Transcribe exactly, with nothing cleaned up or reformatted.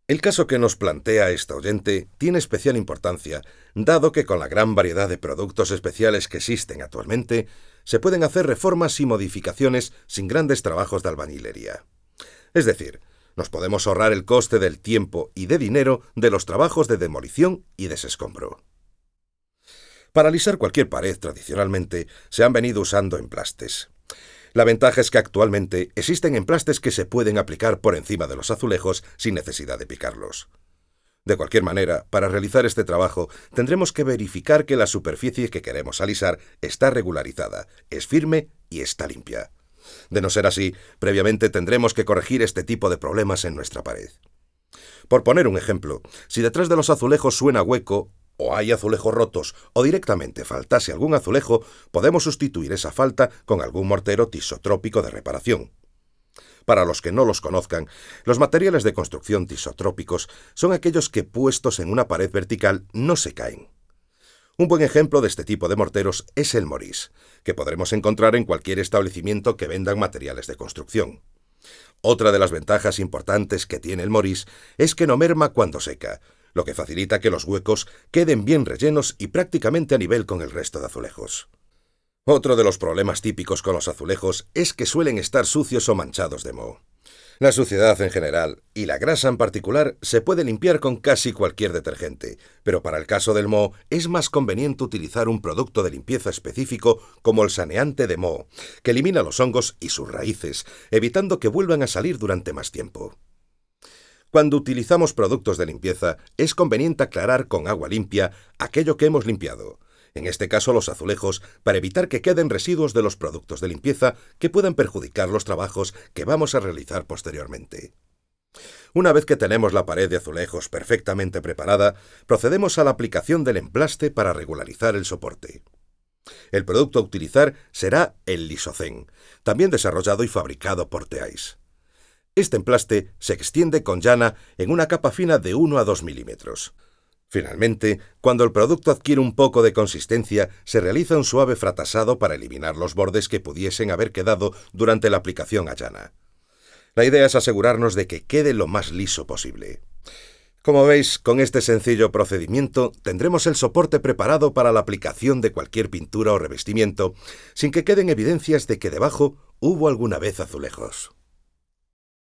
El caso que nos plantea esta oyente tiene especial importancia, dado que con la gran variedad de productos especiales que existen actualmente, se pueden hacer reformas y modificaciones sin grandes trabajos de albañilería. Es decir, nos podemos ahorrar el coste del tiempo y de dinero de los trabajos de demolición y desescombro. Para alisar cualquier pared tradicionalmente se han venido usando emplastes. La ventaja es que actualmente existen emplastes que se pueden aplicar por encima de los azulejos sin necesidad de picarlos. De cualquier manera, para realizar este trabajo tendremos que verificar que la superficie que queremos alisar está regularizada, es firme y está limpia. De no ser así, previamente tendremos que corregir este tipo de problemas en nuestra pared. Por poner un ejemplo, si detrás de los azulejos suena hueco, o hay azulejos rotos, o directamente faltase algún azulejo, podemos sustituir esa falta con algún mortero tisotrópico de reparación. Para los que no los conozcan, los materiales de construcción tisotrópicos son aquellos que puestos en una pared vertical no se caen. Un buen ejemplo de este tipo de morteros es el Morís, que podremos encontrar en cualquier establecimiento que vendan materiales de construcción. Otra de las ventajas importantes que tiene el Morís es que no merma cuando seca, lo que facilita que los huecos queden bien rellenos y prácticamente a nivel con el resto de azulejos. Otro de los problemas típicos con los azulejos es que suelen estar sucios o manchados de moho. La suciedad en general, y la grasa en particular, se puede limpiar con casi cualquier detergente, pero para el caso del moho es más conveniente utilizar un producto de limpieza específico como el saneante de moho, que elimina los hongos y sus raíces, evitando que vuelvan a salir durante más tiempo. Cuando utilizamos productos de limpieza, es conveniente aclarar con agua limpia aquello que hemos limpiado, en este caso los azulejos, para evitar que queden residuos de los productos de limpieza que puedan perjudicar los trabajos que vamos a realizar posteriormente. Una vez que tenemos la pared de azulejos perfectamente preparada, procedemos a la aplicación del emplaste para regularizar el soporte. El producto a utilizar será el Lisocen, también desarrollado y fabricado por Teais. Este emplaste se extiende con llana en una capa fina de uno a dos milímetros. Finalmente, cuando el producto adquiere un poco de consistencia, se realiza un suave fratasado para eliminar los bordes que pudiesen haber quedado durante la aplicación a llana. La idea es asegurarnos de que quede lo más liso posible. Como veis, con este sencillo procedimiento tendremos el soporte preparado para la aplicación de cualquier pintura o revestimiento, sin que queden evidencias de que debajo hubo alguna vez azulejos.